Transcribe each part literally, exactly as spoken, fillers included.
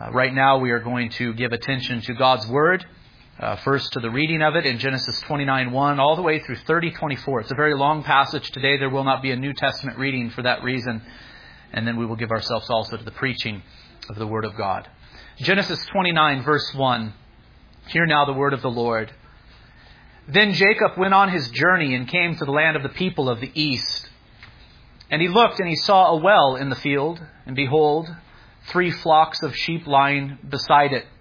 Uh, right now we are going to give attention to God's Word. Uh, first to the reading of it in Genesis twenty-nine one all the way through thirty twenty-four. It's a very long passage today. There will not be a New Testament reading for that reason. And then we will give ourselves also to the preaching of the Word of God. Genesis twenty-nine verse one. Hear now the word of the Lord. Then Jacob went on his journey and came to the land of the people of the east. And he looked and he saw a well in the field. And behold, three flocks of sheep lying beside it.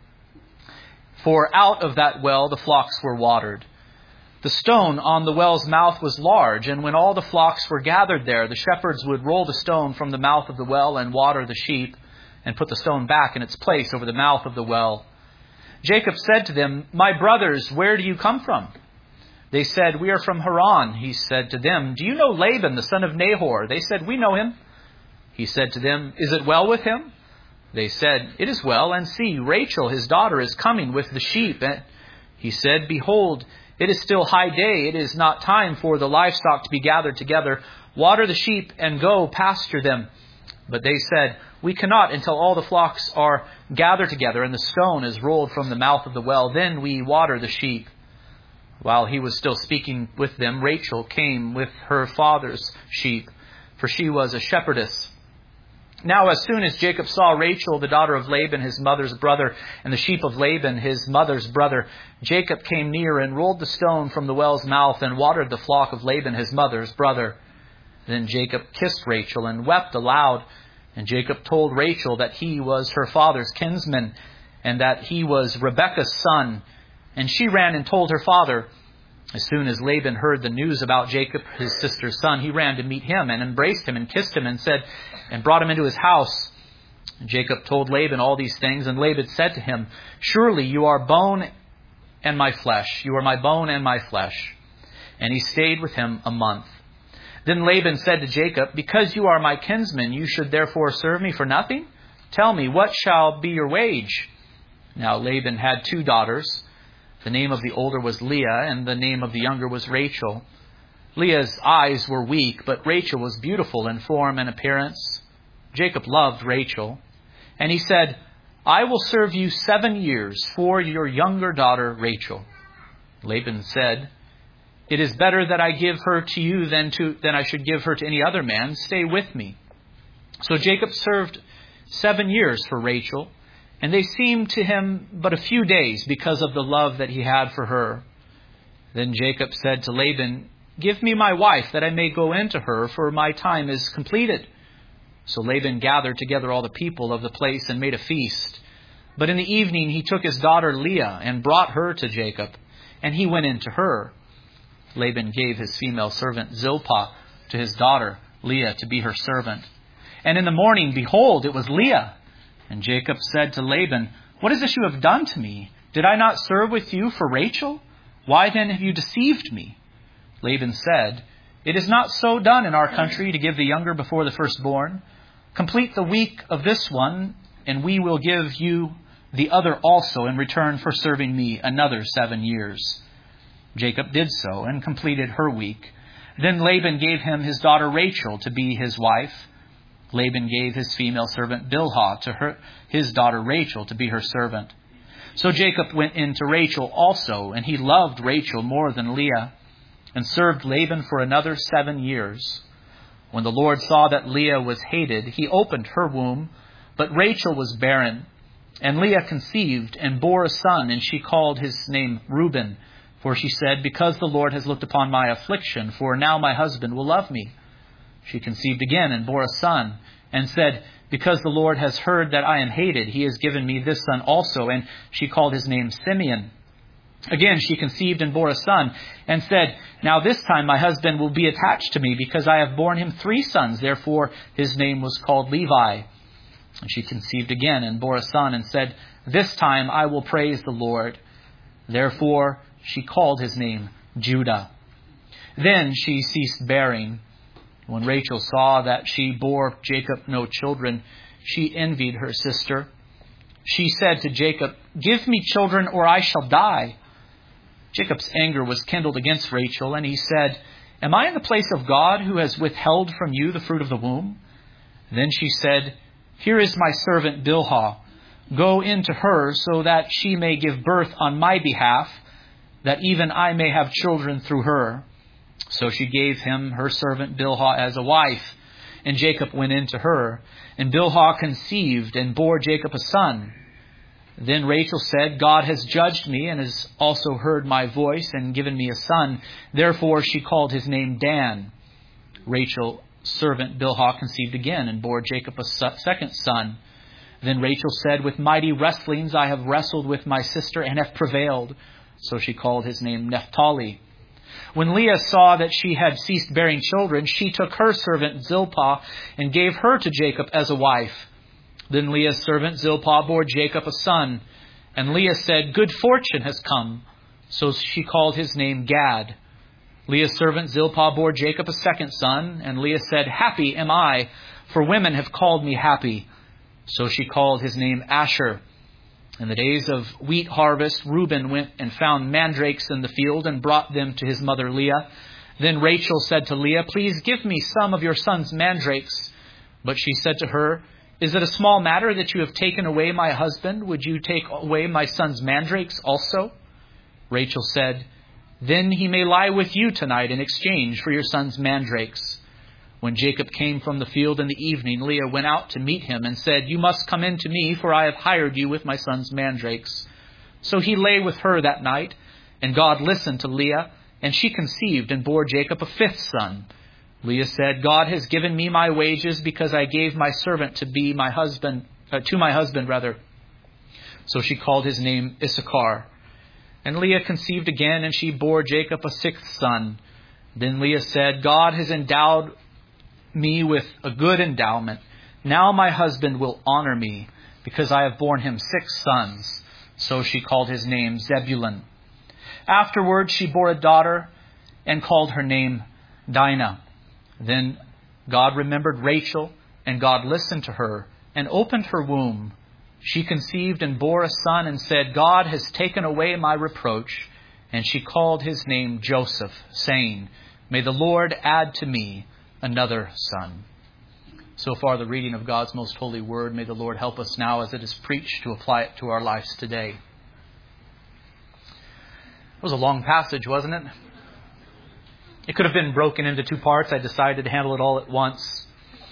For out of that well the flocks were watered. The stone on the well's mouth was large, and when all the flocks were gathered there, the shepherds would roll the stone from the mouth of the well and water the sheep, and put the stone back in its place over the mouth of the well. Jacob said to them, "My brothers, where do you come from?" They said, "We are from Haran." He said to them, "Do you know Laban, the son of Nahor?" They said, "We know him." He said to them, "Is it well with him?" They said, "It is well, and see, Rachel, his daughter, is coming with the sheep." And he said, "Behold, it is still high day. It is not time for the livestock to be gathered together. Water the sheep and go pasture them." But they said, "We cannot until all the flocks are gathered together and the stone is rolled from the mouth of the well. Then we water the sheep." While he was still speaking with them, Rachel came with her father's sheep, for she was a shepherdess. Now, as soon as Jacob saw Rachel, the daughter of Laban, his mother's brother, and the sheep of Laban, his mother's brother, Jacob came near and rolled the stone from the well's mouth and watered the flock of Laban, his mother's brother. Then Jacob kissed Rachel and wept aloud. And Jacob told Rachel that he was her father's kinsman and that he was Rebekah's son. And she ran and told her father. As soon as Laban heard the news about Jacob, his sister's son, he ran to meet him and embraced him and kissed him and said, and brought him into his house. And Jacob told Laban all these things, and Laban said to him, "Surely you are bone and my flesh. You are my bone and my flesh." And he stayed with him a month. Then Laban said to Jacob, "Because you are my kinsman, you should therefore serve me for nothing? Tell me, what shall be your wage?" Now Laban had two daughters. The name of the older was Leah, and the name of the younger was Rachel. Leah's eyes were weak, but Rachel was beautiful in form and appearance. Jacob loved Rachel, and he said, "I will serve you seven years for your younger daughter Rachel." Laban said, "It is better that I give her to you than to than I should give her to any other man. Stay with me." So Jacob served seven years for Rachel, and they seemed to him but a few days because of the love that he had for her. Then Jacob said to Laban, "Give me my wife, that I may go in to her, for my time is completed." So Laban gathered together all the people of the place and made a feast. But in the evening he took his daughter Leah and brought her to Jacob, and he went in to her. Laban gave his female servant Zilpah to his daughter Leah to be her servant. And in the morning, behold, it was Leah. And Jacob said to Laban, "What is this you have done to me? Did I not serve with you for Rachel? Why then have you deceived me?" Laban said, "It is not so done in our country to give the younger before the firstborn. Complete the week of this one, and we will give you the other also in return for serving me another seven years." Jacob did so and completed her week. Then Laban gave him his daughter Rachel to be his wife. Laban gave his female servant Bilhah to her, his daughter Rachel to be her servant. So Jacob went in to Rachel also, and he loved Rachel more than Leah, and served Laban for another seven years. When the Lord saw that Leah was hated, he opened her womb, but Rachel was barren. And Leah conceived and bore a son, and she called his name Reuben. For she said, "Because the Lord has looked upon my affliction, for now my husband will love me." She conceived again and bore a son, and said, "Because the Lord has heard that I am hated, he has given me this son also." And she called his name Simeon. Again she conceived and bore a son, and said, "Now this time my husband will be attached to me, because I have borne him three sons." Therefore his name was called Levi. And she conceived again and bore a son, and said, "This time I will praise the Lord." Therefore she called his name Judah. Then she ceased bearing. When Rachel saw that she bore Jacob no children, she envied her sister. She said to Jacob, "Give me children, or I shall die." Jacob's anger was kindled against Rachel, and he said, "Am I in the place of God, who has withheld from you the fruit of the womb?" Then she said, "Here is my servant Bilhah. Go into her so that she may give birth on my behalf, that even I may have children through her. So she gave him her servant Bilhah as a wife, and Jacob went in to her. And Bilhah conceived and bore Jacob a son. Then Rachel said, God has judged me and has also heard my voice and given me a son. Therefore she called his name Dan. Rachel's servant Bilhah conceived again and bore Jacob a second son. Then Rachel said, with mighty wrestlings I have wrestled with my sister and have prevailed. So she called his name Naphtali. When Leah saw that she had ceased bearing children, she took her servant Zilpah and gave her to Jacob as a wife. Then Leah's servant Zilpah bore Jacob a son. And Leah said, good fortune has come. So she called his name Gad. Leah's servant Zilpah bore Jacob a second son. And Leah said, happy am I, for women have called me happy. So she called his name Asher. In the days of wheat harvest, Reuben went and found mandrakes in the field and brought them to his mother Leah. Then Rachel said to Leah, please give me some of your son's mandrakes. But she said to her, is it a small matter that you have taken away my husband? Would you take away my son's mandrakes also? Rachel said, then he may lie with you tonight in exchange for your son's mandrakes. When Jacob came from the field in the evening, Leah went out to meet him and said, you must come in to me, for I have hired you with my son's mandrakes. So he lay with her that night, and God listened to Leah, and she conceived and bore Jacob a fifth son. Leah said, God has given me my wages because I gave my servant to be my husband, uh, to my husband rather. So she called his name Issachar. And Leah conceived again, and she bore Jacob a sixth son. Then Leah said, God has endowed me with a good endowment. Now my husband will honor me, because I have borne him six sons. So she called his name Zebulun. Afterward she bore a daughter and called her name Dinah. Then God remembered Rachel, and God listened to her and opened her womb. She conceived and bore a son and said, God has taken away my reproach. And she called his name Joseph, saying, may the Lord add to me another son. So far, the reading of God's most holy word. May the Lord help us now as it is preached to apply it to our lives today. It was a long passage, wasn't it? It could have been broken into two parts. I decided to handle it all at once.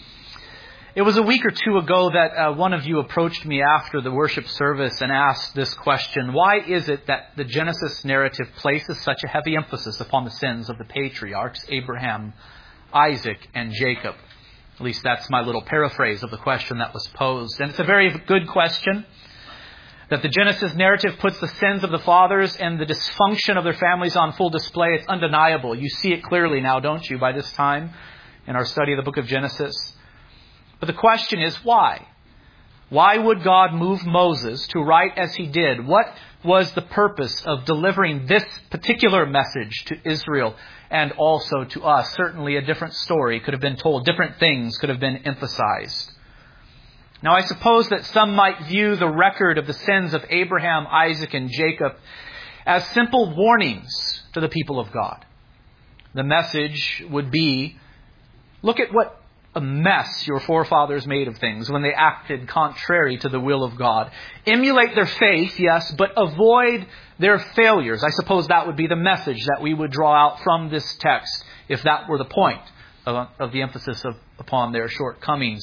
It was a week or two ago that uh, one of you approached me after the worship service and asked this question. Why is it that the Genesis narrative places such a heavy emphasis upon the sins of the patriarchs, Abraham, Isaac, and Jacob? At least that's my little paraphrase of the question that was posed. And it's a very good question. That the Genesis narrative puts the sins of the fathers and the dysfunction of their families on full display. It's undeniable. You see it clearly now, don't you, by this time in our study of the book of Genesis? But the question is, why? Why would God move Moses to write as he did? What was the purpose of delivering this particular message to Israel and also to us? Certainly a different story could have been told. Different things could have been emphasized. Now, I suppose that some might view the record of the sins of Abraham, Isaac, and Jacob as simple warnings to the people of God. The message would be, look at what a mess your forefathers made of things when they acted contrary to the will of God. Emulate their faith, yes, but avoid their failures. I suppose that would be the message that we would draw out from this text, if that were the point of, of the emphasis of, upon their shortcomings.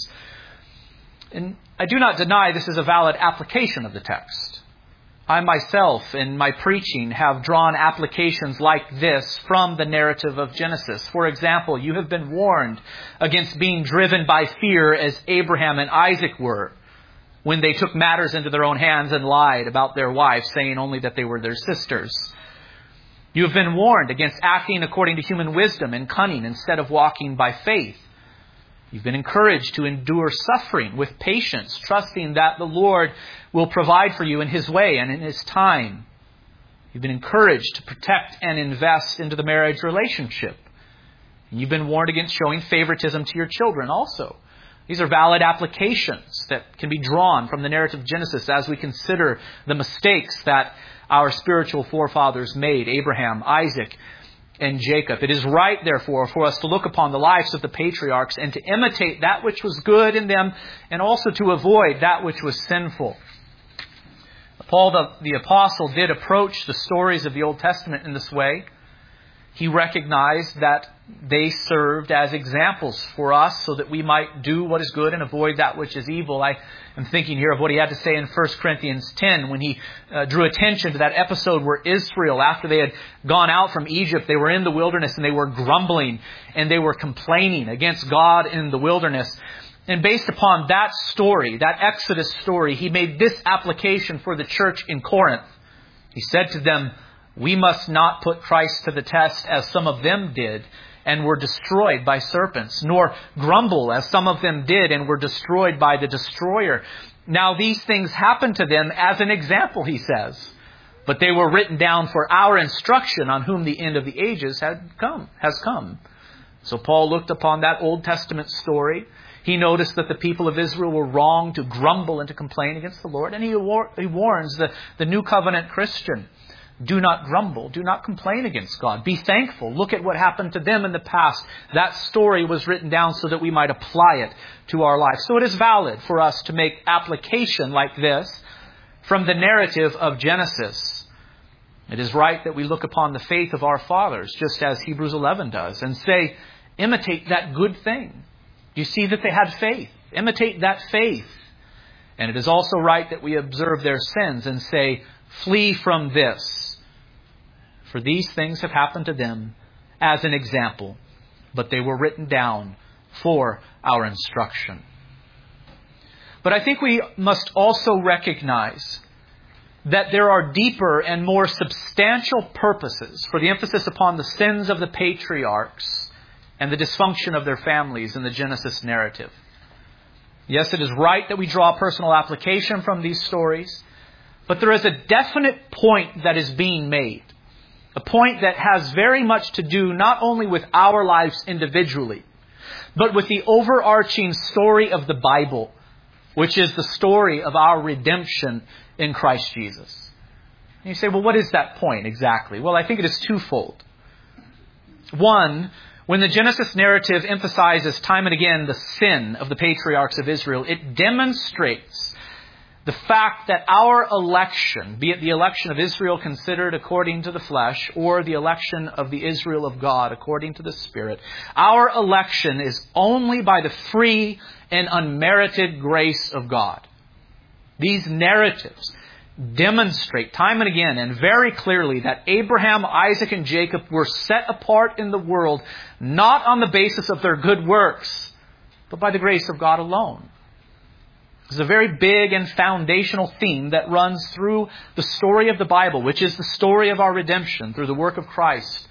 And I do not deny this is a valid application of the text. I myself, in my preaching, have drawn applications like this from the narrative of Genesis. For example, you have been warned against being driven by fear as Abraham and Isaac were when they took matters into their own hands and lied about their wives, saying only that they were their sisters. You have been warned against acting according to human wisdom and cunning instead of walking by faith. You've been encouraged to endure suffering with patience, trusting that the Lord will provide for you in His way and in His time. You've been encouraged to protect and invest into the marriage relationship. And you've been warned against showing favoritism to your children also. These are valid applications that can be drawn from the narrative of Genesis as we consider the mistakes that our spiritual forefathers made, Abraham, Isaac, and Jacob. It is right, therefore, for us to look upon the lives of the patriarchs and to imitate that which was good in them and also to avoid that which was sinful. Paul the, the Apostle did approach the stories of the Old Testament in this way. He recognized that they served as examples for us so that we might do what is good and avoid that which is evil. I am thinking here of what he had to say in First Corinthians ten when he uh, drew attention to that episode where Israel, after they had gone out from Egypt, they were in the wilderness and they were grumbling and they were complaining against God in the wilderness. And based upon that story, that Exodus story, he made this application for the church in Corinth. He said to them, "We must not put Christ to the test as some of them did and were destroyed by serpents, nor grumble as some of them did and were destroyed by the destroyer. Now these things happened to them as an example," he says, "but they were written down for our instruction, on whom the end of the ages had come, has come." So Paul looked upon that Old Testament story. He noticed that the people of Israel were wrong to grumble and to complain against the Lord. And he, war- he warns the, the New Covenant Christian, do not grumble. Do not complain against God. Be thankful. Look at what happened to them in the past. That story was written down so that we might apply it to our life. So it is valid for us to make application like this from the narrative of Genesis. It is right that we look upon the faith of our fathers, just as Hebrews eleven does, and say, imitate that good thing. You see that they had faith. Imitate that faith. And it is also right that we observe their sins and say, flee from this. For these things have happened to them as an example, but they were written down for our instruction. But I think we must also recognize that there are deeper and more substantial purposes for the emphasis upon the sins of the patriarchs and the dysfunction of their families in the Genesis narrative. Yes, it is right that we draw personal application from these stories, but there is a definite point that is being made. A point that has very much to do not only with our lives individually, but with the overarching story of the Bible, which is the story of our redemption in Christ Jesus. And you say, well, what is that point exactly? Well, I think it is twofold. One, when the Genesis narrative emphasizes time and again the sin of the patriarchs of Israel, it demonstrates the fact that our election, be it the election of Israel considered according to the flesh or the election of the Israel of God according to the Spirit, our election is only by the free and unmerited grace of God. These narratives demonstrate time and again and very clearly that Abraham, Isaac, and Jacob were set apart in the world not on the basis of their good works, but by the grace of God alone. It's a very big and foundational theme that runs through the story of the Bible, which is the story of our redemption through the work of Christ.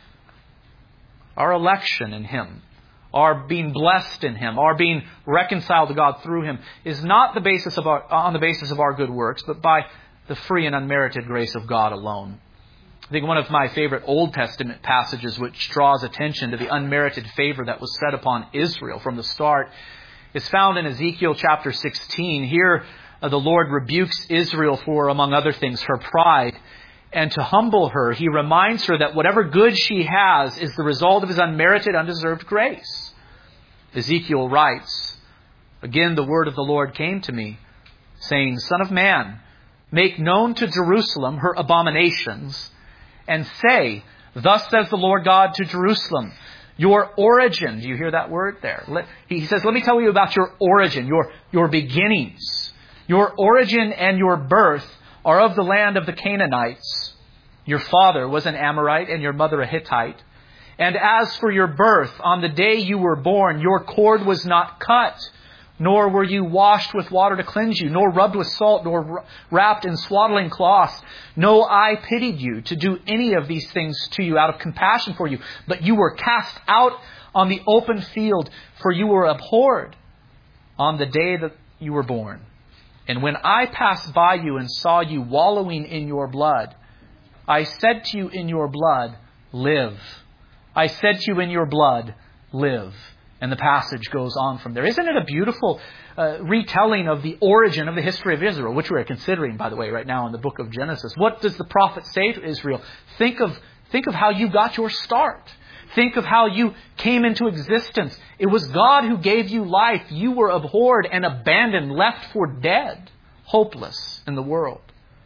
Our election in Him, our being blessed in Him, our being reconciled to God through Him, is not the basis of our, on the basis of our good works, but by the free and unmerited grace of God alone. I think one of my favorite Old Testament passages which draws attention to the unmerited favor that was set upon Israel from the start is found in Ezekiel chapter sixteen. Here uh, the Lord rebukes Israel for, among other things, her pride. And to humble her, He reminds her that whatever good she has is the result of His unmerited, undeserved grace. Ezekiel writes, "Again the word of the Lord came to me, saying, Son of man, make known to Jerusalem her abominations, and say, Thus says the Lord God to Jerusalem, your origin," do you hear that word there? Let, he says, let me tell you about your origin, your, your beginnings. Your origin and your birth are of the land of the Canaanites. Your father was an Amorite and your mother a Hittite. And as for your birth, on the day you were born, your cord was not cut, nor were you washed with water to cleanse you, nor rubbed with salt, nor wrapped in swaddling cloths. No eye pitied you to do any of these things to you out of compassion for you. But you were cast out on the open field, for you were abhorred on the day that you were born. And when I passed by you and saw you wallowing in your blood, I said to you in your blood, live. I said to you in your blood, live. And the passage goes on from there. Isn't it a beautiful uh, retelling of the origin of the history of Israel, which we're considering, by the way, right now in the book of Genesis? What does the prophet say to Israel? Think of, think of how you got your start. Think of how you came into existence. It was God who gave you life. You were abhorred and abandoned, left for dead, hopeless in the world.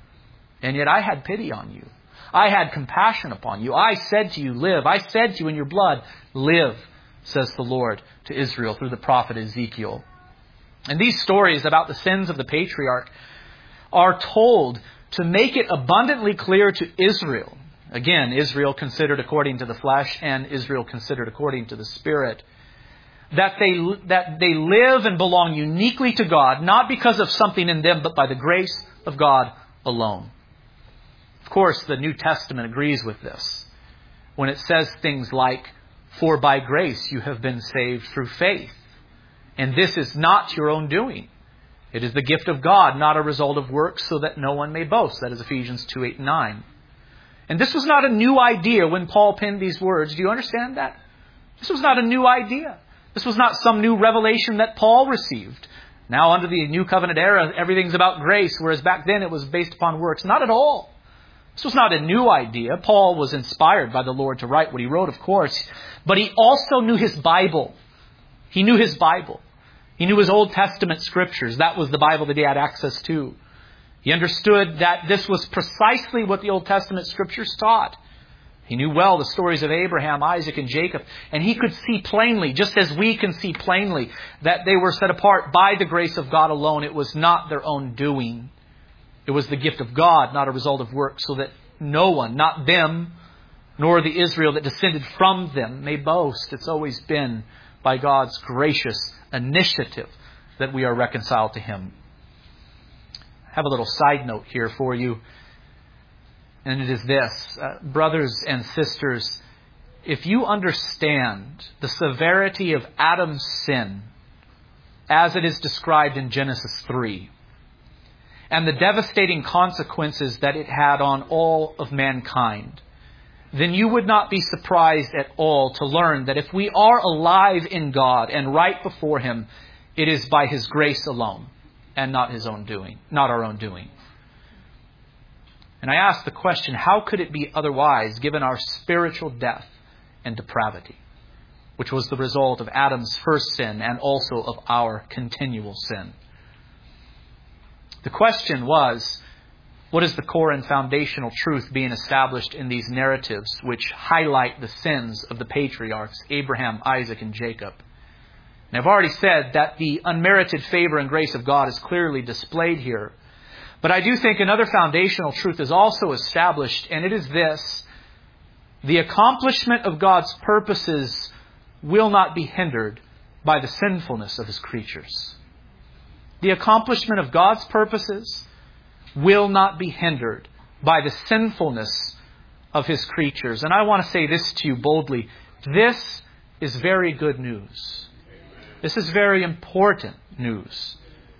And yet I had pity on you. I had compassion upon you. I said to you, live. I said to you in your blood, live, says the Lord to Israel through the prophet Ezekiel. And these stories about the sins of the patriarch are told to make it abundantly clear to Israel. Again, Israel considered according to the flesh and Israel considered according to the Spirit. That they, that they live and belong uniquely to God, not because of something in them, but by the grace of God alone. Of course, the New Testament agrees with this when it says things like, for by grace you have been saved through faith. And this is not your own doing. It is the gift of God, not a result of works, so that no one may boast. That is Ephesians two, eight, and nine. And this was not a new idea when Paul penned these words. Do you understand that? This was not a new idea. This was not some new revelation that Paul received. Now under the New Covenant era, everything's about grace, whereas back then it was based upon works. Not at all. This was not a new idea. Paul was inspired by the Lord to write what he wrote, of course. But he also knew his Bible. He knew his Bible. He knew his Old Testament scriptures. That was the Bible that he had access to. He understood that this was precisely what the Old Testament scriptures taught. He knew well the stories of Abraham, Isaac, and Jacob. And he could see plainly, just as we can see plainly, that they were set apart by the grace of God alone. It was not their own doing. It was the gift of God, not a result of works, so that no one, not them, nor the Israel that descended from them, may boast. It's always been by God's gracious initiative that we are reconciled to Him. I have a little side note here for you, and it is this. Uh, brothers and sisters, if you understand the severity of Adam's sin as it is described in Genesis three, and the devastating consequences that it had on all of mankind, then you would not be surprised at all to learn that if we are alive in God and right before Him, it is by His grace alone and not His own doing, not our own doing. And I ask the question, how could it be otherwise given our spiritual death and depravity, which was the result of Adam's first sin and also of our continual sin? The question was, what is the core and foundational truth being established in these narratives which highlight the sins of the patriarchs, Abraham, Isaac, and Jacob? And I've already said that the unmerited favor and grace of God is clearly displayed here. But I do think another foundational truth is also established, and it is this: the accomplishment of God's purposes will not be hindered by the sinfulness of His creatures. The accomplishment of God's purposes will not be hindered by the sinfulness of His creatures. And I want to say this to you boldly. This is very good news. This is very important news.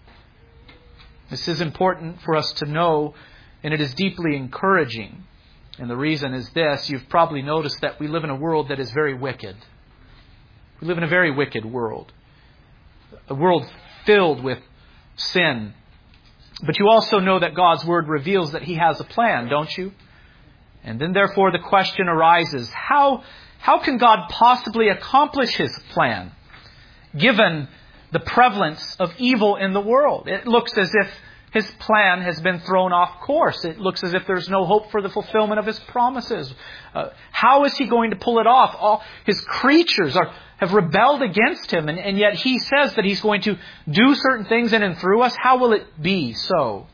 This is important for us to know, and it is deeply encouraging. And the reason is this: you've probably noticed that we live in a world that is very wicked. We live in a very wicked world. A world filled with sin. But you also know that God's Word reveals that He has a plan, don't you? And then therefore the question arises, how, how can God possibly accomplish His plan, given the prevalence of evil in the world? It looks as if His plan has been thrown off course. It looks as if there's no hope for the fulfillment of His promises. Uh, how is He going to pull it off? All His creatures are have rebelled against Him, and, and yet He says that He's going to do certain things in and through us. How will it be so?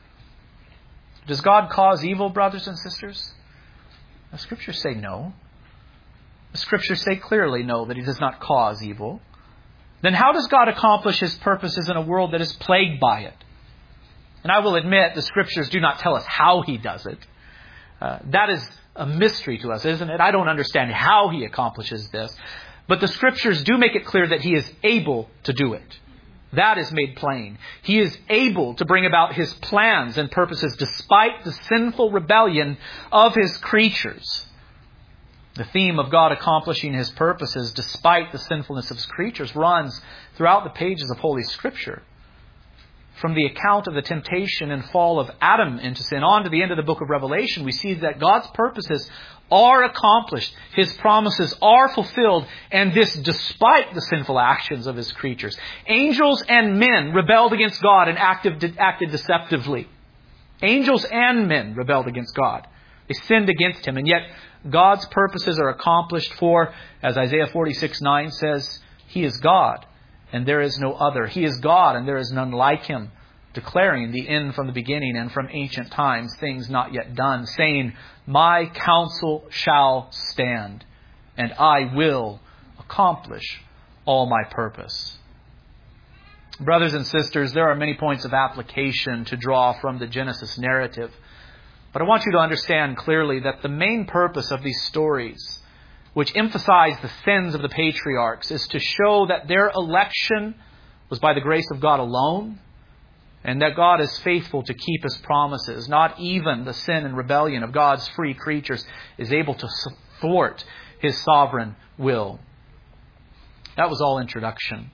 Does God cause evil, brothers and sisters? The Scriptures say no. The Scriptures say clearly no, that He does not cause evil. Then how does God accomplish His purposes in a world that is plagued by it? And I will admit the Scriptures do not tell us how He does it. Uh, that is a mystery to us, isn't it? I don't understand how He accomplishes this. But the Scriptures do make it clear that He is able to do it. That is made plain. He is able to bring about His plans and purposes despite the sinful rebellion of His creatures. The theme of God accomplishing His purposes despite the sinfulness of His creatures runs throughout the pages of Holy Scripture. From the account of the temptation and fall of Adam into sin on to the end of the book of Revelation, we see that God's purposes are accomplished. His promises are fulfilled, and this despite the sinful actions of His creatures. Angels and men rebelled against God and acted, acted deceptively. Angels and men rebelled against God. They sinned against Him. And yet God's purposes are accomplished, for, as Isaiah forty-six nine says, He is God and there is no other. He is God and there is none like Him, declaring the end from the beginning and from ancient times, things not yet done, saying, My counsel shall stand, and I will accomplish all my purpose. Brothers and sisters, there are many points of application to draw from the Genesis narrative. But I want you to understand clearly that the main purpose of these stories, which emphasize the sins of the patriarchs, is to show that their election was by the grace of God alone, and that God is faithful to keep His promises. Not even the sin and rebellion of God's free creatures is able to thwart His sovereign will. That was all introduction.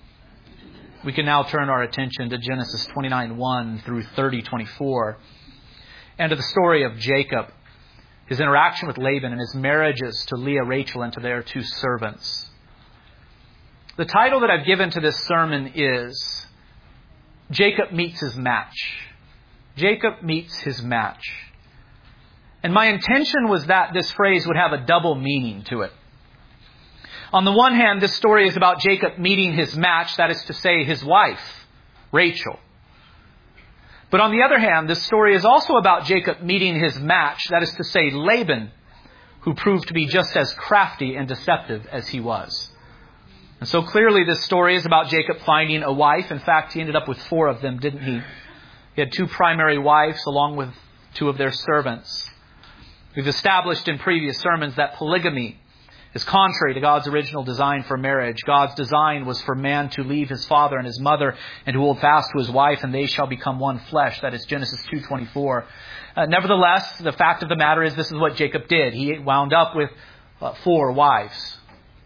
We can now turn our attention to Genesis twenty-nine one through thirty twenty-four, and to the story of Jacob, his interaction with Laban, and his marriages to Leah, Rachel, and to their two servants. The title that I've given to this sermon is Jacob Meets His Match. Jacob meets his match. And my intention was that this phrase would have a double meaning to it. On the one hand, this story is about Jacob meeting his match, that is to say, his wife, Rachel. But on the other hand, this story is also about Jacob meeting his match, that is to say, Laban, who proved to be just as crafty and deceptive as he was. And so clearly this story is about Jacob finding a wife. In fact, he ended up with four of them, didn't he? He had two primary wives along with two of their servants. We've established in previous sermons that polygamy is contrary to God's original design for marriage. God's design was for man to leave his father and his mother and to hold fast to his wife, and they shall become one flesh. That is Genesis two twenty-four. Uh, nevertheless, the fact of the matter is this is what Jacob did. He wound up with uh, four wives.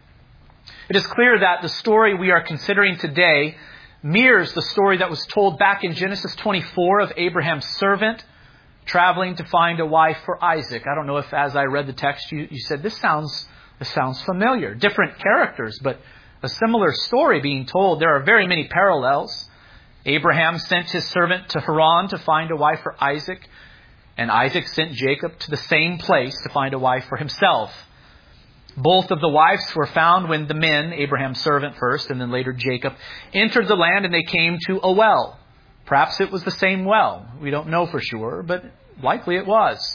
It is clear that the story we are considering today mirrors the story that was told back in Genesis twenty-four of Abraham's servant traveling to find a wife for Isaac. I don't know if as I read the text you, you said, this sounds This sounds familiar. Different characters, but a similar story being told. There are very many parallels. Abraham sent his servant to Haran to find a wife for Isaac, and Isaac sent Jacob to the same place to find a wife for himself. Both of the wives were found when the men, Abraham's servant first and then later Jacob, entered the land, and they came to a well. Perhaps it was the same well. We don't know for sure, but likely it was.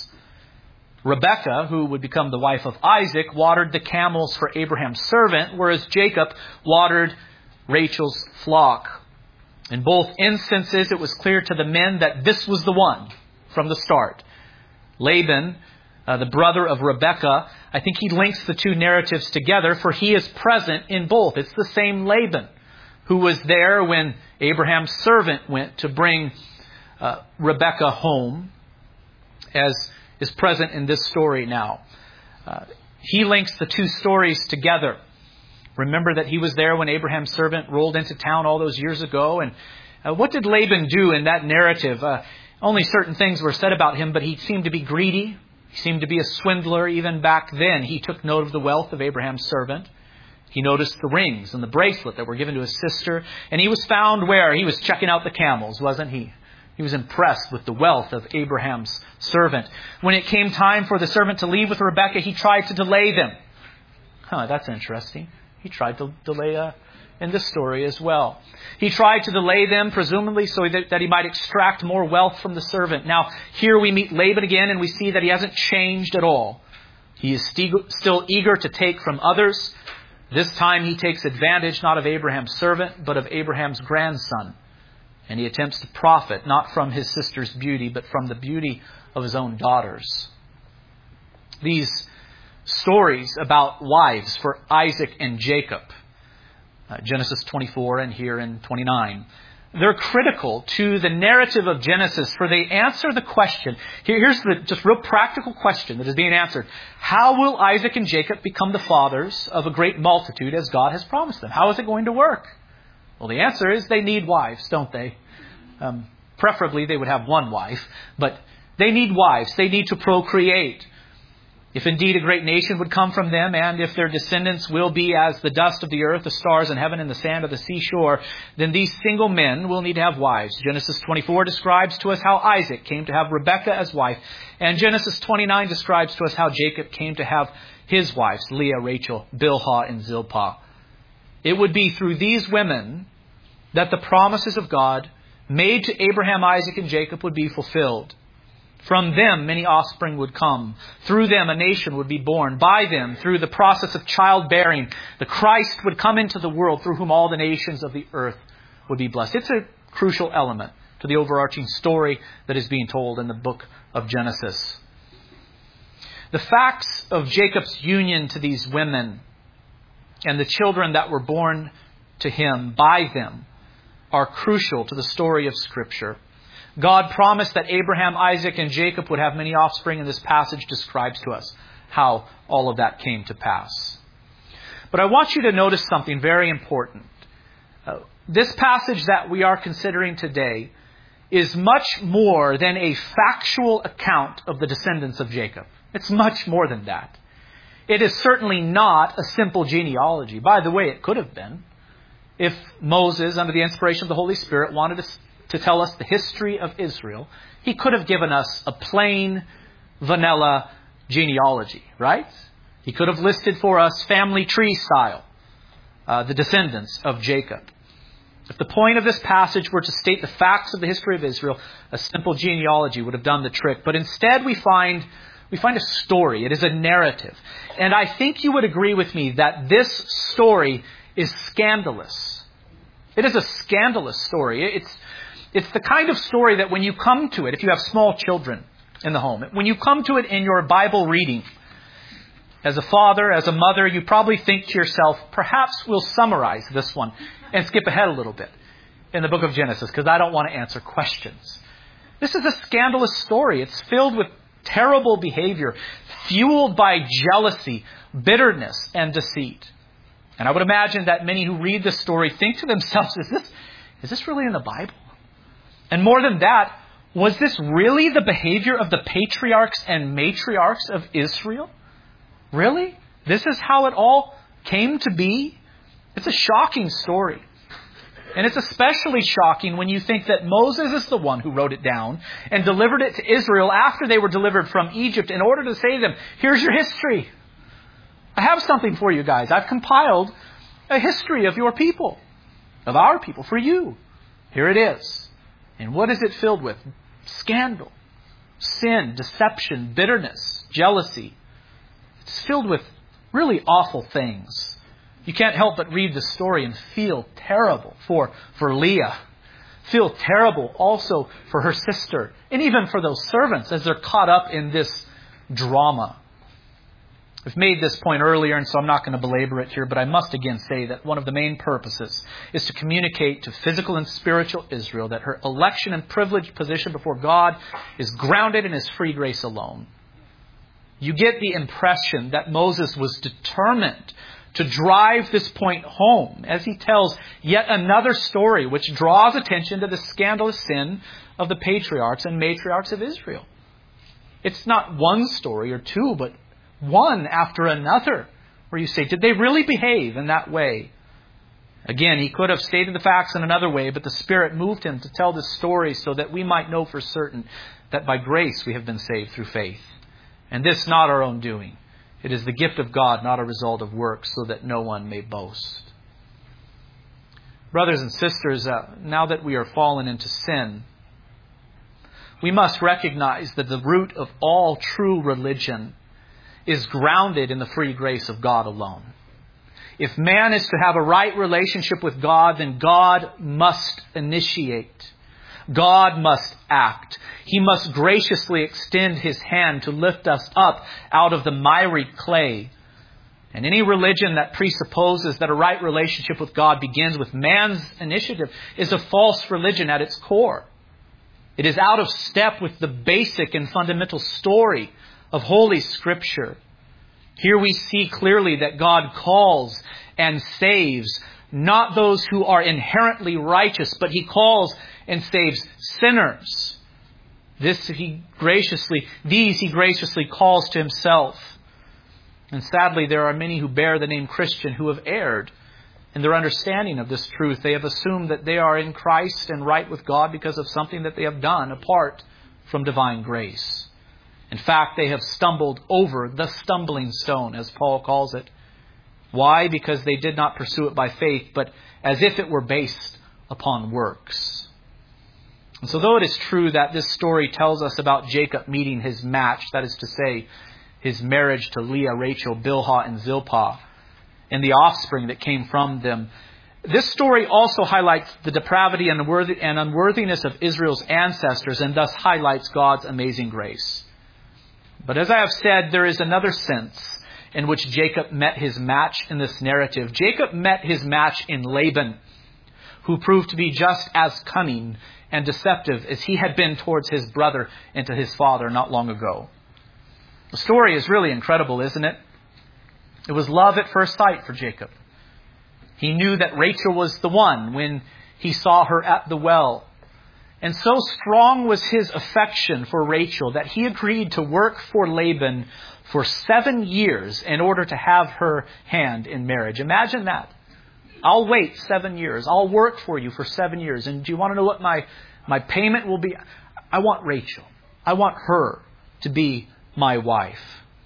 Rebekah, who would become the wife of Isaac, watered the camels for Abraham's servant, whereas Jacob watered Rachel's flock. In both instances, it was clear to the men that this was the one from the start. Laban, uh, the brother of Rebekah, I think he links the two narratives together, for he is present in both. It's the same Laban who was there when Abraham's servant went to bring uh, Rebekah home, as is present in this story now. Uh, he links the two stories together. Remember that he was there when Abraham's servant rolled into town all those years ago. And uh, what did Laban do in that narrative? Uh, only certain things were said about him, but he seemed to be greedy. He seemed to be a swindler even back then. He took note of the wealth of Abraham's servant. He noticed the rings and the bracelet that were given to his sister. And he was found where? He was checking out the camels, wasn't he? He was impressed with the wealth of Abraham's servant. When it came time for the servant to leave with Rebekah, he tried to delay them. Huh, that's interesting. He tried to delay uh, in this story as well. He tried to delay them, presumably so that, that he might extract more wealth from the servant. Now, here we meet Laban again, and we see that he hasn't changed at all. He is st- still eager to take from others. This time he takes advantage not of Abraham's servant, but of Abraham's grandson. And he attempts to profit not from his sister's beauty, but from the beauty of his own daughters. These stories about wives for Isaac and Jacob, uh, Genesis twenty-four and here in twenty-nine, they're critical to the narrative of Genesis, for they answer the question. Here, here's the just real practical question that is being answered. How will Isaac and Jacob become the fathers of a great multitude as God has promised them? How is it going to work? Well, the answer is they need wives, don't they? Um, preferably they would have one wife, but they need wives. They need to procreate. If indeed a great nation would come from them, and if their descendants will be as the dust of the earth, the stars in heaven, and the sand of the seashore, then these single men will need to have wives. Genesis twenty-four describes to us how Isaac came to have Rebekah as wife, and Genesis twenty-nine describes to us how Jacob came to have his wives, Leah, Rachel, Bilhah, and Zilpah. It would be through these women that the promises of God made to Abraham, Isaac, and Jacob would be fulfilled. From them, many offspring would come. Through them, a nation would be born. By them, through the process of childbearing, the Christ would come into the world through whom all the nations of the earth would be blessed. It's a crucial element to the overarching story that is being told in the book of Genesis. The facts of Jacob's union to these women and the children that were born to him by them are crucial to the story of Scripture. God promised that Abraham, Isaac, and Jacob would have many offspring, and this passage describes to us how all of that came to pass. But I want you to notice something very important. Uh, this passage that we are considering today is much more than a factual account of the descendants of Jacob. It's much more than that. It is certainly not a simple genealogy. By the way, it could have been. If Moses, under the inspiration of the Holy Spirit, wanted to, to tell us the history of Israel, he could have given us a plain, vanilla genealogy, right? He could have listed for us family tree style, uh, the descendants of Jacob. If the point of this passage were to state the facts of the history of Israel, a simple genealogy would have done the trick. But instead we find we find a story. It is a narrative. And I think you would agree with me that this story is scandalous. It is a scandalous story. It's, it's the kind of story that when you come to it, if you have small children in the home, when you come to it in your Bible reading, as a father, as a mother, you probably think to yourself, perhaps we'll summarize this one and skip ahead a little bit in the book of Genesis because I don't want to answer questions. This is a scandalous story. It's filled with terrible behavior, fueled by jealousy, bitterness, and deceit. And I would imagine that many who read this story think to themselves, is this, is this really in the Bible? And more than that, was this really the behavior of the patriarchs and matriarchs of Israel? Really? This is how it all came to be? It's a shocking story. And it's especially shocking when you think that Moses is the one who wrote it down and delivered it to Israel after they were delivered from Egypt in order to say to them, here's your history. I have something for you guys. I've compiled a history of your people, of our people, for you. Here it is. And what is it filled with? Scandal, sin, deception, bitterness, jealousy. It's filled with really awful things. You can't help but read the story and feel terrible for, for Leah. Feel terrible also for her sister. And even for those servants as they're caught up in this drama. I've made this point earlier, and so I'm not going to belabor it here, but I must again say that one of the main purposes is to communicate to physical and spiritual Israel that her election and privileged position before God is grounded in His free grace alone. You get the impression that Moses was determined to drive this point home as he tells yet another story which draws attention to the scandalous sin of the patriarchs and matriarchs of Israel. It's not one story or two, but one after another, where you say, did they really behave in that way? Again, he could have stated the facts in another way, but the Spirit moved him to tell this story so that we might know for certain that by grace we have been saved through faith. And this not our own doing. It is the gift of God, not a result of works, so that no one may boast. Brothers and sisters, uh, now that we are fallen into sin, we must recognize that the root of all true religion is grounded in the free grace of God alone. If man is to have a right relationship with God, then God must initiate. God must act. He must graciously extend His hand to lift us up out of the miry clay. And any religion that presupposes that a right relationship with God begins with man's initiative is a false religion at its core. It is out of step with the basic and fundamental story of Holy Scripture. Here we see clearly that God calls and saves not those who are inherently righteous, but He calls and saves sinners. This He graciously, these He graciously calls to Himself. And sadly, there are many who bear the name Christian who have erred in their understanding of this truth. They have assumed that they are in Christ and right with God because of something that they have done apart from divine grace. In fact, they have stumbled over the stumbling stone, as Paul calls it. Why? Because they did not pursue it by faith, but as if it were based upon works. And so though it is true that this story tells us about Jacob meeting his match, that is to say, his marriage to Leah, Rachel, Bilhah, and Zilpah, and the offspring that came from them, this story also highlights the depravity and unworthiness of Israel's ancestors and thus highlights God's amazing grace. But as I have said, there is another sense in which Jacob met his match in this narrative. Jacob met his match in Laban, who proved to be just as cunning and deceptive as he had been towards his brother and to his father not long ago. The story is really incredible, isn't it? It was love at first sight for Jacob. He knew that Rachel was the one when he saw her at the well. And so strong was his affection for Rachel that he agreed to work for Laban for seven years in order to have her hand in marriage. Imagine that. I'll wait seven years. I'll work for you for seven years. And do you want to know what my, my payment will be? I want Rachel. I want her to be my wife.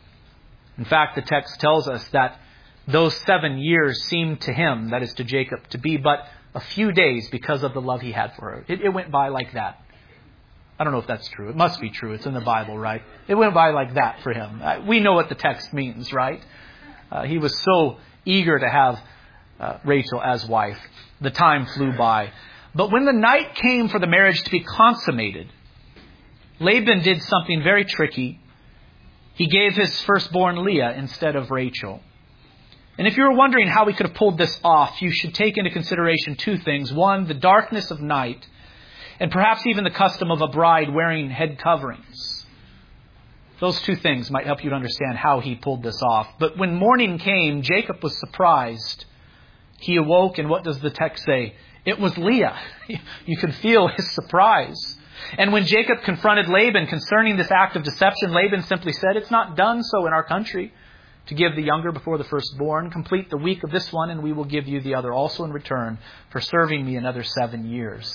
In fact, the text tells us that those seven years seemed to him, that is to Jacob, to be but a few days because of the love he had for her. It, it went by like that. I don't know if that's true. It must be true. It's in the Bible, right? It went by like that for him. Uh, we know what the text means, right? Uh, he was so eager to have uh, Rachel as wife. The time flew by. But when the night came for the marriage to be consummated, Laban did something very tricky. He gave his firstborn Leah instead of Rachel. And if you were wondering how we could have pulled this off, you should take into consideration two things. One, the darkness of night, and perhaps even the custom of a bride wearing head coverings. Those two things might help you to understand how he pulled this off. But when morning came, Jacob was surprised. He awoke, and what does the text say? It was Leah. You can feel his surprise. And when Jacob confronted Laban concerning this act of deception, Laban simply said, "It's not done so in our country to give the younger before the firstborn. Complete the week of this one, and we will give you the other also in return for serving me another seven years.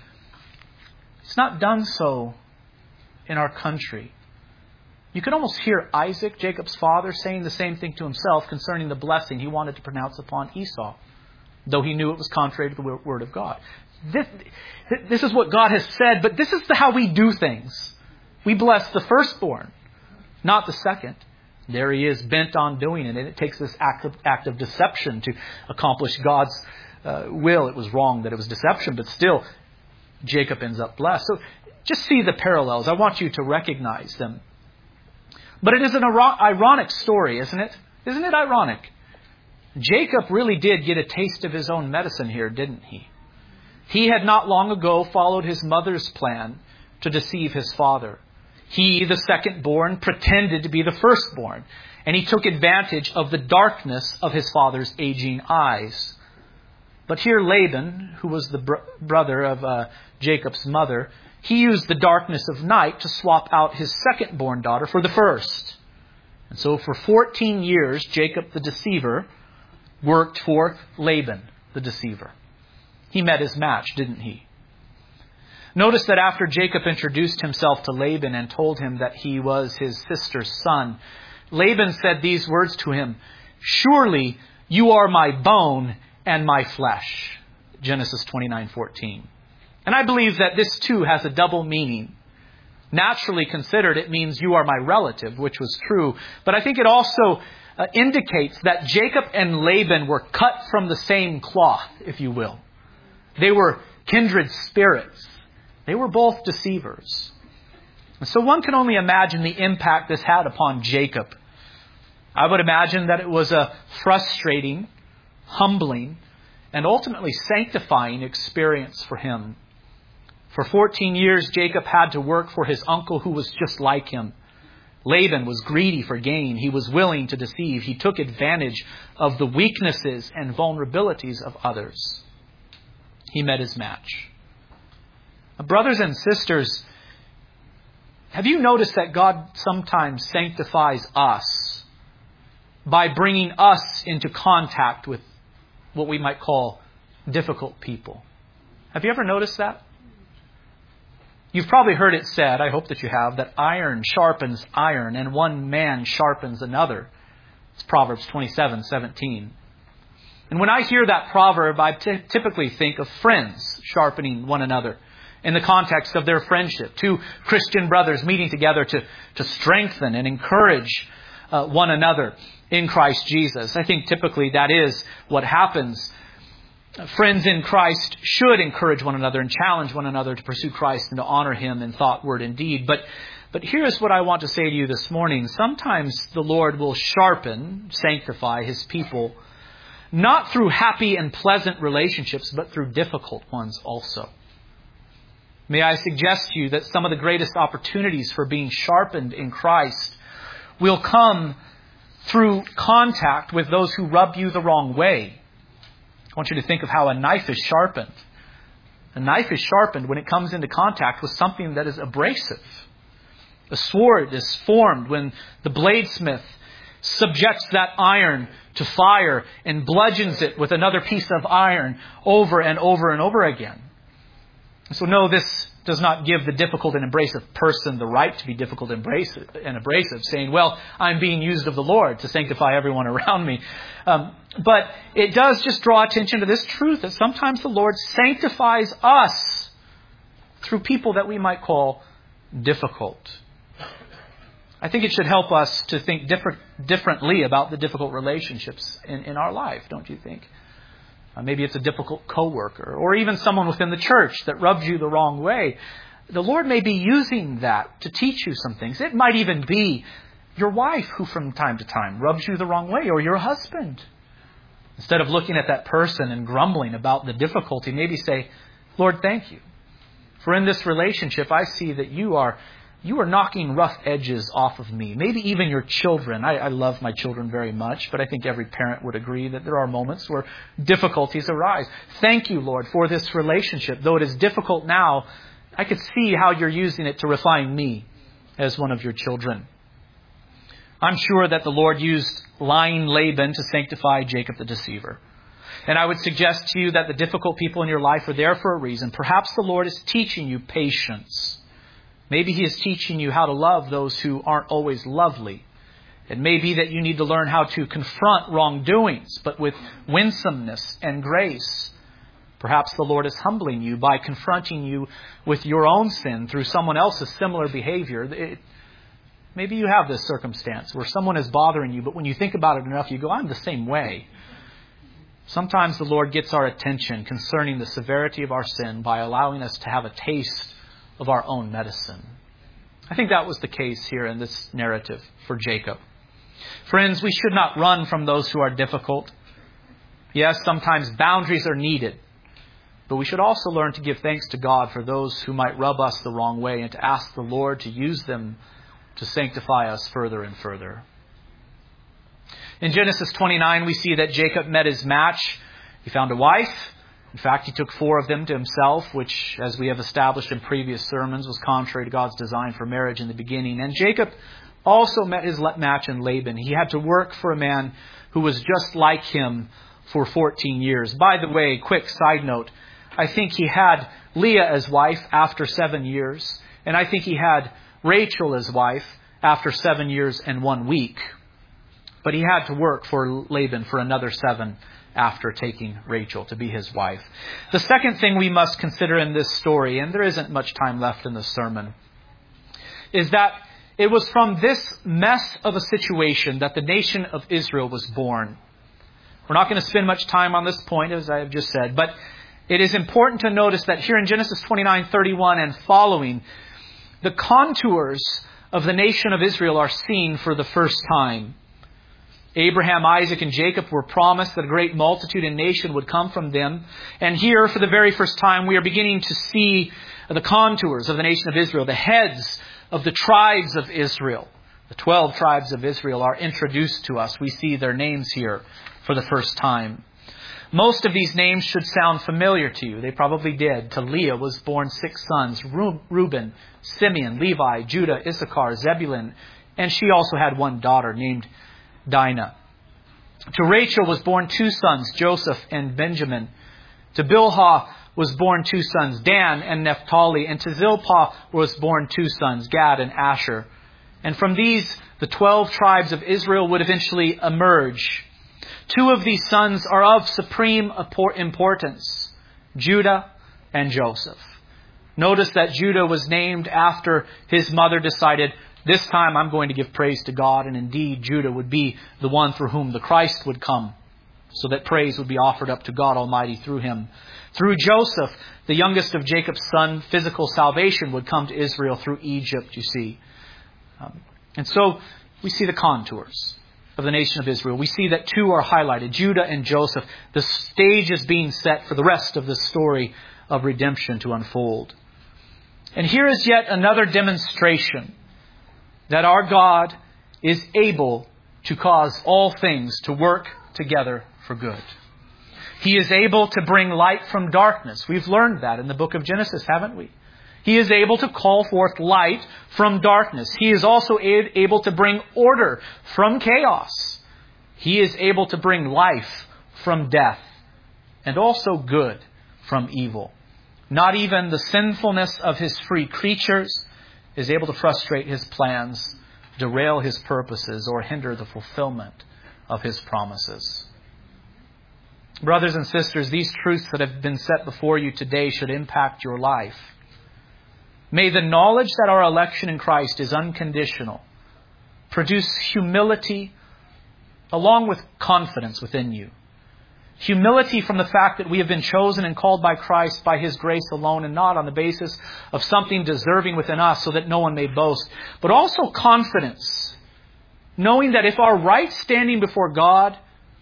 It's not done so in our country. You can almost hear Isaac, Jacob's father, saying the same thing to himself concerning the blessing he wanted to pronounce upon Esau, though he knew it was contrary to the word of God. This, this is what God has said, but this is the, how we do things. We bless the firstborn, not the second. There he is, bent on doing it. And it takes this act of, act of deception to accomplish God's uh, will. It was wrong that it was deception, but still, Jacob ends up blessed. So just see the parallels. I want you to recognize them. But it is an ironic story, isn't it? Isn't it ironic? Jacob really did get a taste of his own medicine here, didn't he? He had not long ago followed his mother's plan to deceive his father. He, the second-born, pretended to be the firstborn, and he took advantage of the darkness of his father's aging eyes. But here Laban, who was the br- brother of uh, Jacob's mother, he used the darkness of night to swap out his second-born daughter for the first. And so for fourteen years, Jacob the deceiver worked for Laban the deceiver. He met his match, didn't he? Notice that after Jacob introduced himself to Laban and told him that he was his sister's son, Laban said these words to him, "Surely you are my bone and my flesh." Genesis twenty-nine fourteen. And I believe that this too has a double meaning. Naturally considered, it means you are my relative, which was true. But I think it also uh, indicates that Jacob and Laban were cut from the same cloth, if you will. They were kindred spirits. They were both deceivers. And so one can only imagine the impact this had upon Jacob. I would imagine that it was a frustrating, humbling, and ultimately sanctifying experience for him. For fourteen years, Jacob had to work for his uncle who was just like him. Laban was greedy for gain. He was willing to deceive. He took advantage of the weaknesses and vulnerabilities of others. He met his match. Brothers and sisters, have you noticed that God sometimes sanctifies us by bringing us into contact with what we might call difficult people. Have you ever noticed that? You've probably heard it said, I hope that you have, that iron sharpens iron and one man sharpens another. It's Proverbs twenty-seven seventeen. And when I hear that proverb, I t- typically think of friends sharpening one another in the context of their friendship. Two Christian brothers meeting together to, to strengthen and encourage uh, one another in Christ Jesus. I think typically that is what happens. Friends in Christ should encourage one another and challenge one another to pursue Christ and to honor Him in thought, word, and deed. But But here's what I want to say to you this morning. Sometimes the Lord will sharpen, sanctify His people, not through happy and pleasant relationships, but through difficult ones also. May I suggest to you that some of the greatest opportunities for being sharpened in Christ will come through contact with those who rub you the wrong way. I want you to think of how a knife is sharpened. A knife is sharpened when it comes into contact with something that is abrasive. A sword is formed when the bladesmith subjects that iron to fire and bludgeons it with another piece of iron over and over and over again. So no, this does not give the difficult and abrasive person the right to be difficult and abrasive, and abrasive saying, well, I'm being used of the Lord to sanctify everyone around me. Um, but it does just draw attention to this truth that sometimes the Lord sanctifies us through people that we might call difficult. I think it should help us to think different, differently about the difficult relationships in, in our life, don't you think? Uh, maybe it's a difficult coworker or even someone within the church that rubs you the wrong way. The Lord may be using that to teach you some things. It might even be your wife who from time to time rubs you the wrong way, or your husband. Instead of looking at that person and grumbling about the difficulty, maybe say, Lord, thank you. For in this relationship, I see that you are You are knocking rough edges off of me. Maybe even your children. I, I love my children very much, but I think every parent would agree that there are moments where difficulties arise. Thank you, Lord, for this relationship. Though it is difficult now, I could see how you're using it to refine me as one of your children. I'm sure that the Lord used lying Laban to sanctify Jacob the deceiver. And I would suggest to you that the difficult people in your life are there for a reason. Perhaps the Lord is teaching you patience. Maybe He is teaching you how to love those who aren't always lovely. It may be that you need to learn how to confront wrongdoings, but with winsomeness and grace. Perhaps the Lord is humbling you by confronting you with your own sin through someone else's similar behavior. It, maybe you have this circumstance where someone is bothering you, but when you think about it enough, you go, I'm the same way. Sometimes the Lord gets our attention concerning the severity of our sin by allowing us to have a taste of our own medicine. I think that was the case here in this narrative for Jacob. Friends, we should not run from those who are difficult. Yes, sometimes boundaries are needed, but we should also learn to give thanks to God for those who might rub us the wrong way and to ask the Lord to use them to sanctify us further and further. In Genesis twenty-nine, we see that Jacob met his match. He found a wife. In fact, he took four of them to himself, which, as we have established in previous sermons, was contrary to God's design for marriage in the beginning. And Jacob also met his match in Laban. He had to work for a man who was just like him for fourteen years. By the way, quick side note, I think he had Leah as wife after seven years. And I think he had Rachel as wife after seven years and one week. But he had to work for Laban for another seven after taking Rachel to be his wife. The second thing we must consider in this story, and there isn't much time left in the sermon, is that it was from this mess of a situation that the nation of Israel was born. We're not going to spend much time on this point, as I have just said, but it is important to notice that here in Genesis twenty-nine thirty-one and following, the contours of the nation of Israel are seen for the first time. Abraham, Isaac, and Jacob were promised that a great multitude and nation would come from them. And here, for the very first time, we are beginning to see the contours of the nation of Israel. The heads of the tribes of Israel, the twelve tribes of Israel, are introduced to us. We see their names here for the first time. Most of these names should sound familiar to you. They probably did. To Leah was born six sons: Reuben, Simeon, Levi, Judah, Issachar, Zebulun. And she also had one daughter named Dinah. To Rachel was born two sons, Joseph and Benjamin. To Bilhah was born two sons, Dan and Naphtali. And to Zilpah was born two sons, Gad and Asher. And from these, the twelve tribes of Israel would eventually emerge. Two of these sons are of supreme importance, Judah and Joseph. Notice that Judah was named after his mother decided, this time I'm going to give praise to God. And indeed, Judah would be the one through whom the Christ would come, so that praise would be offered up to God Almighty through him. Through Joseph, the youngest of Jacob's son, physical salvation would come to Israel through Egypt, you see. Um, and so we see the contours of the nation of Israel. We see that two are highlighted, Judah and Joseph. The stage is being set for the rest of the story of redemption to unfold. And here is yet another demonstration that our God is able to cause all things to work together for good. He is able to bring light from darkness. We've learned that in the book of Genesis, haven't we? He is able to call forth light from darkness. He is also able to bring order from chaos. He is able to bring life from death, and also good from evil. Not even the sinfulness of his free creatures is able to frustrate his plans, derail his purposes, or hinder the fulfillment of his promises. Brothers and sisters, these truths that have been set before you today should impact your life. May the knowledge that our election in Christ is unconditional produce humility along with confidence within you. Humility from the fact that we have been chosen and called by Christ by His grace alone, and not on the basis of something deserving within us so that no one may boast. But also confidence, knowing that if our right standing before God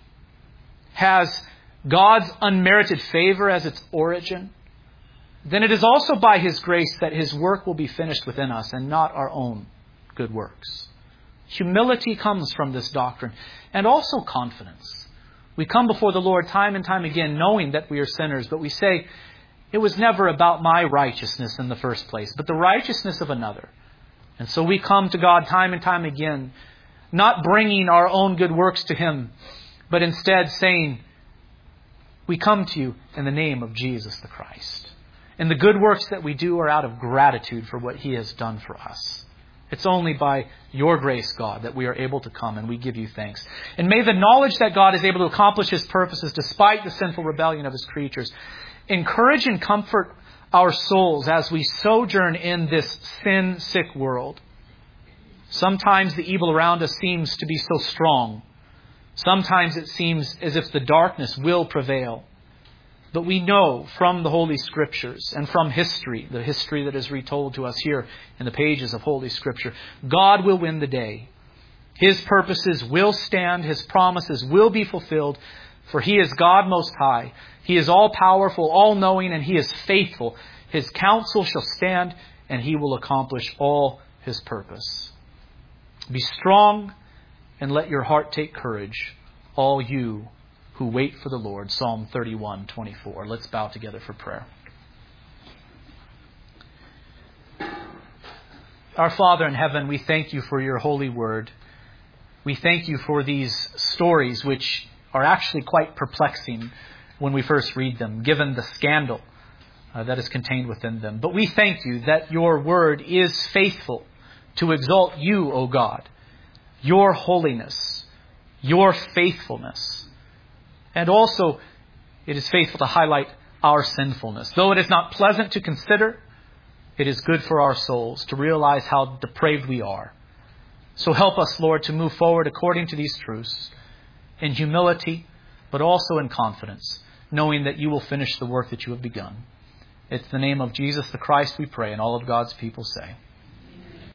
has God's unmerited favor as its origin, then it is also by His grace that His work will be finished within us and not our own good works. Humility comes from this doctrine, and also confidence. We come before the Lord time and time again knowing that we are sinners, but we say, it was never about my righteousness in the first place, but the righteousness of another. And so we come to God time and time again, not bringing our own good works to Him, but instead saying, we come to you in the name of Jesus the Christ. And the good works that we do are out of gratitude for what He has done for us. It's only by your grace, God, that we are able to come, and we give you thanks. And may the knowledge that God is able to accomplish His purposes despite the sinful rebellion of His creatures encourage and comfort our souls as we sojourn in this sin-sick world. Sometimes the evil around us seems to be so strong. Sometimes it seems as if the darkness will prevail. But we know from the Holy Scriptures and from history, the history that is retold to us here in the pages of Holy Scripture, God will win the day. His purposes will stand. His promises will be fulfilled. For He is God Most High. He is all-powerful, all-knowing, and He is faithful. His counsel shall stand, and He will accomplish all His purpose. Be strong, and let your heart take courage, all you who wait for the Lord. Psalm thirty-one twenty-four. Let's bow together for prayer. Our Father in heaven, we thank you for your holy word. We thank you for these stories which are actually quite perplexing when we first read them, given the scandal uh, that is contained within them. But we thank you that your word is faithful to exalt you, O God, your holiness, your faithfulness. And also, it is faithful to highlight our sinfulness. Though it is not pleasant to consider, it is good for our souls to realize how depraved we are. So help us, Lord, to move forward according to these truths, in humility, but also in confidence, knowing that you will finish the work that you have begun. It's the name of Jesus the Christ we pray, and all of God's people say,